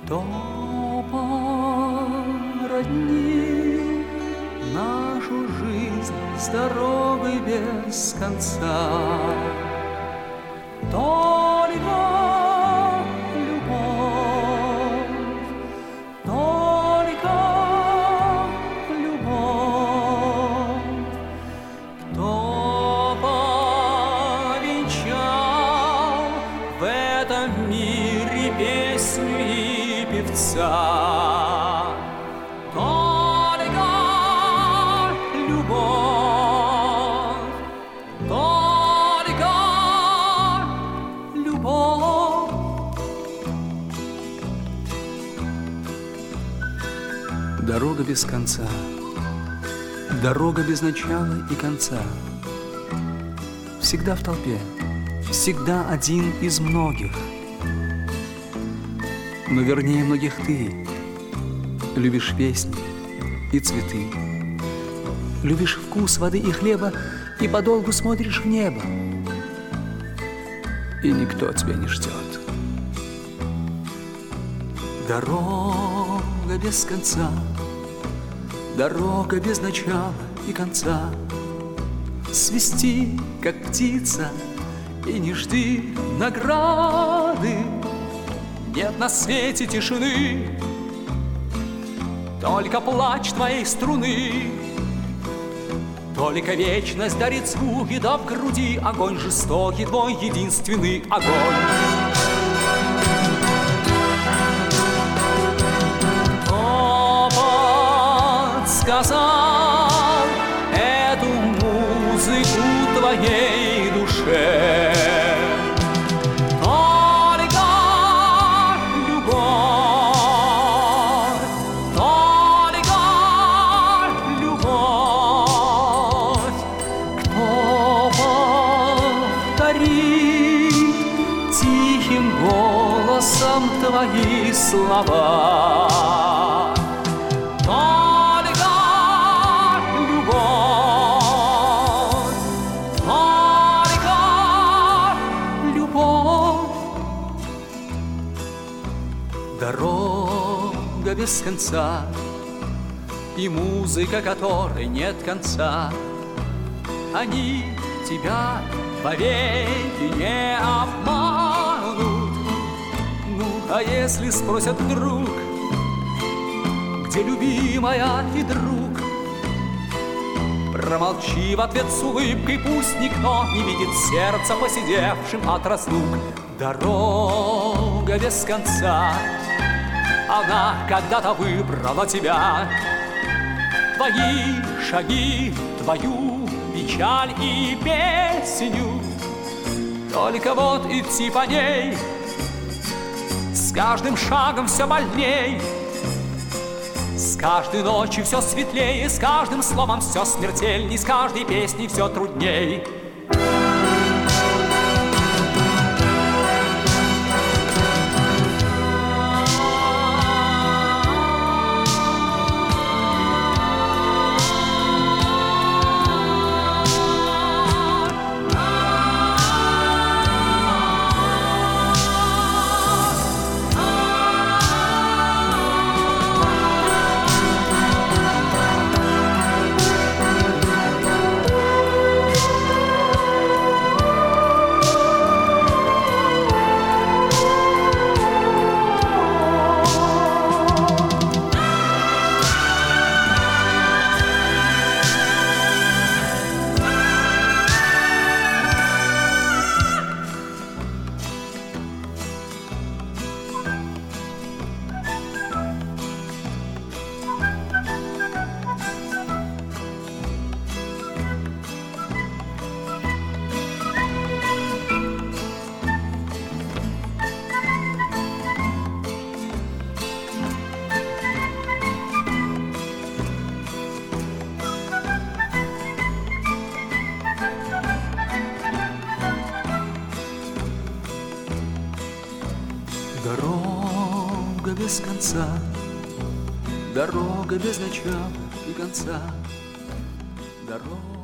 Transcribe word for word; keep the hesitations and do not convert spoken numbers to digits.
Кто породнил нашу жизнь с дорогой без конца? Только любовь, только любовь. Кто повенчал в этом мире песню и певца? Только любовь, только любовь. Дорога без конца, дорога без начала и конца. Всегда в толпе, всегда один из многих. Но вернее многих ты любишь песни и цветы, любишь вкус воды и хлеба и подолгу смотришь в небо, и никто тебя не ждет. Дорога без конца, дорога без начала и конца. Свисти, как птица, и не жди награды. Нет на свете тишины, только плач твоей струны. Только вечность дарит звуки, да в груди огонь жестокий, твой единственный огонь. Кто подсказал эту музыку твоей душе? Тихим голосом твои слова. Только любовь, только любовь. Дорога без конца и музыка, которой нет конца. Они тебя вовеки не обманут. Ну, а если спросят вдруг, где любимая и друг, промолчи в ответ с улыбкой, пусть никто не видит сердца, посидевшим от разлук. Дорога без конца, она когда-то выбрала тебя. Твои шаги, твою печаль и песню. Только вот идти по ней с каждым шагом все больней, с каждой ночью все светлее, с каждым словом все смертельней, с каждой песней все трудней. Дорога без конца, дорога без начала и конца. Дорога